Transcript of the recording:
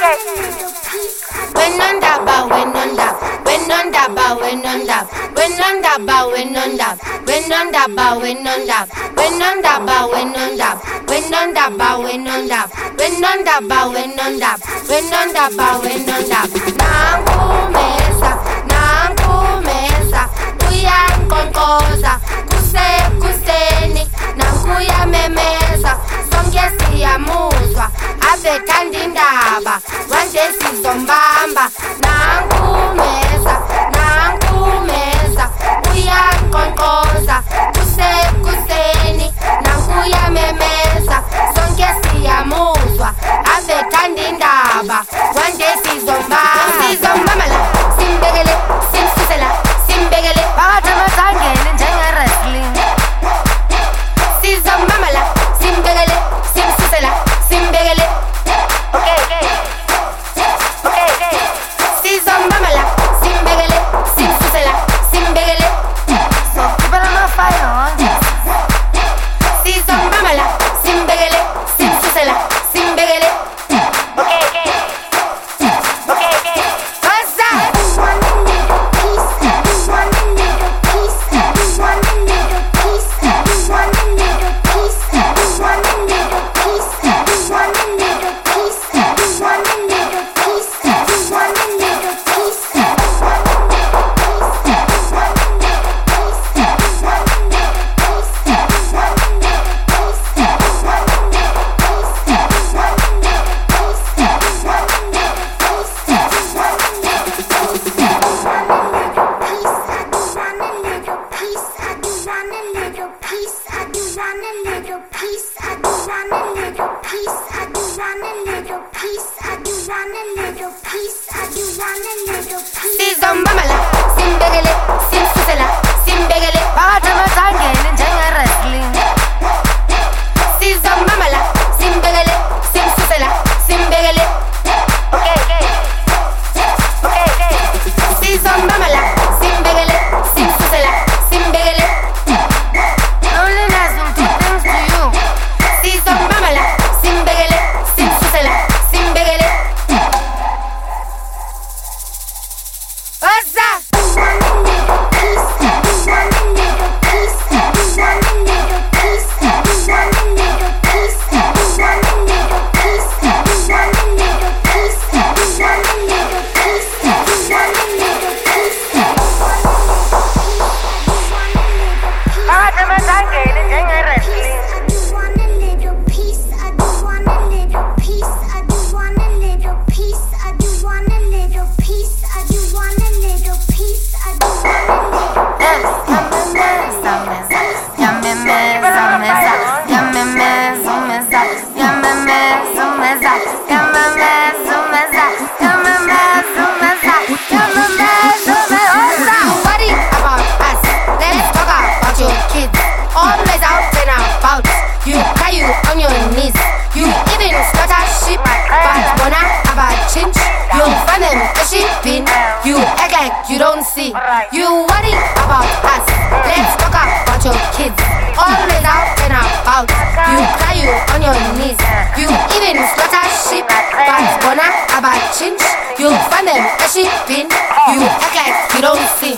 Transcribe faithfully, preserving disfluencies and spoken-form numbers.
When on da ba, when on da, when on da ba, when on da, when on da ba, when on da, when on da ba, when on da, when on da ba, when on da, when on da ba, when on da, when on da ba, when on da, when on da ba, when on da. Nankumesa, nankumesa, uyankonkoza, kuse kuseni, nankuya memeza, sonke siyamuzwa, ave kandindaba, wanje sizombamba, nankumesa, nankumesa, uyankonkoza, kuse kuseni, nankuya memeza, sonke siyamuzwa, ave kandindaba, wanje sizombamba, sizombamala, simbegele, simsusela, simbegele, Bagathamatangele njenge wrestling. sizombamala, simbegele, simsusela, simbegele. Okay, okay. Okay, okay. Sizombamala, simbegele, simsusela, simbegele. So keep it on the fire, huh? Sizombamala, simbegele, simsusela, simbegele. Okay, okay. Okay, okay. What's that? Sizombamala, simbegele, simsusela, simbegele. Bagathamatangele njenge wrestling. Sizombamala, simbegele, simsusela, simbegele. Okay, okay. Okay, okay. Sizombamala, simbegele, simsusela, simbegele. Loneliness will do things to you. Sizombamala, simbegele, simsusela, simbegele. What's that? Bagathamatangele njenge wrestling. Worry about us. Let's talk about your kids. Always out and about. You cry you on your knees. You even slaughter sheep. But wanna about chinch. You find them a sheep bin. You act like you don't see. You worry about us. Let's talk about your kids. Always out and about. You cry you on your knees. You even slaughter sheep. But wanna about chinch. You find them a sheep bin. You act like you don't see.